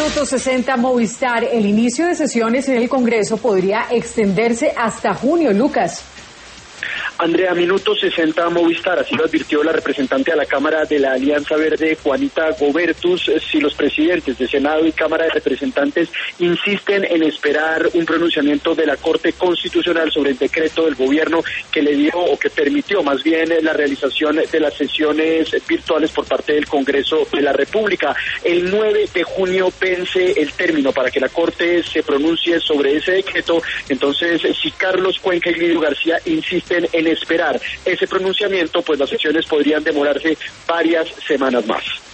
Minuto 60 Movistar. El inicio de sesiones en el Congreso podría extenderse hasta junio, Lucas. Andrea, minuto 60 Movistar, así lo advirtió la representante a la Cámara de la Alianza Verde, Juanita Gobertus. Si los presidentes de Senado y Cámara de Representantes insisten en esperar un pronunciamiento de la Corte Constitucional sobre el decreto del gobierno que le dio o que permitió más bien la realización de las sesiones virtuales por parte del Congreso de la República. El 9 de junio vence el término para que la Corte se pronuncie sobre ese decreto. Entonces, si Carlos Cuenca y Lidio García insisten en esperar ese pronunciamiento, pues las sesiones podrían demorarse varias semanas más.